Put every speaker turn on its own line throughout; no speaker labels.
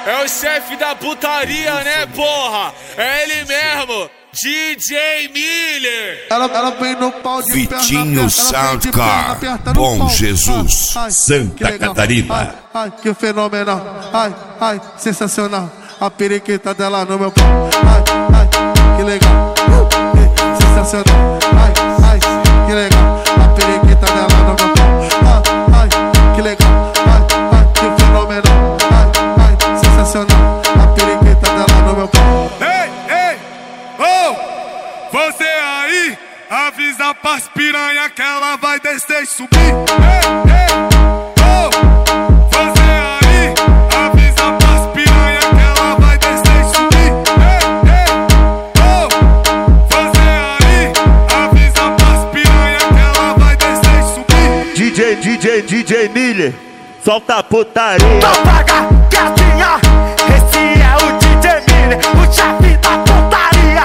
É o chefe da putaria, né, porra? É ele mesmo, DJ Miller.
Ela vem no pau de
Vitinho Soundcar, Bom Jesus, Santa Catarina.
Ai, que fenomenal. Ai, sensacional. A periquita dela no meu pau. Ai, que legal. Sensacional. Ai, que legal. A periquita dela no meu pau. Ai, que legal. Ai, que fenomenal. Ai, sensacional. A periquita dela no meu pau.
Ei, oh, você aí, avisa pras piranha que ela vai descer e subir. Ei, oh, você aí, avisa pras piranha que ela vai descer e subir. Ei, oh, você aí, avisa pras piranha que ela vai descer e subir.
DJ Miller, solta a putaria.
Topaga, gatinha, esse é o DJ Miller, o chefe da putaria.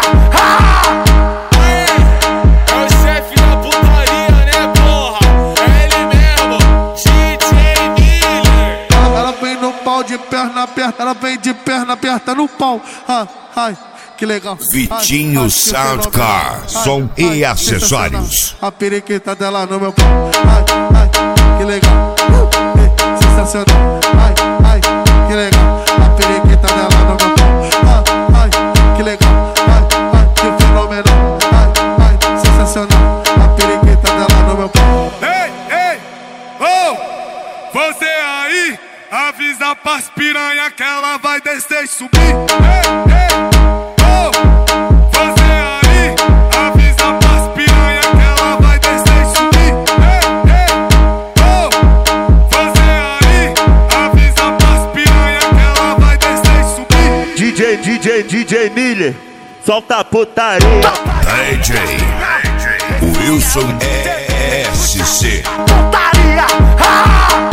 É o chefe da putaria, né, porra? É ele mesmo, DJ Miller.
Ela vem no pau de perna aberta. Ela vem de perna aberta no pau. Ai, que legal.
Vitinho Soundcar, som e acessórios.
A periquita dela no meu pau. Ai, que legal. Sensacional. Ai, que legal. A periquita dela no meu pau. Ai, que legal. Ai, que fenomenal. Ai, sensacional. A periquita dela no meu pau.
Ei, oh, você aí, avisa pras piranha que ela vai descer e subir. Ei, oh, você aí, avisa pras piranha que ela vai descer e subir. Ei, oh, você aí, avisa pras piranha que ela vai descer e subir.
DJ Miller, solta a putaria.
DJ Wilson SC.
Putaria.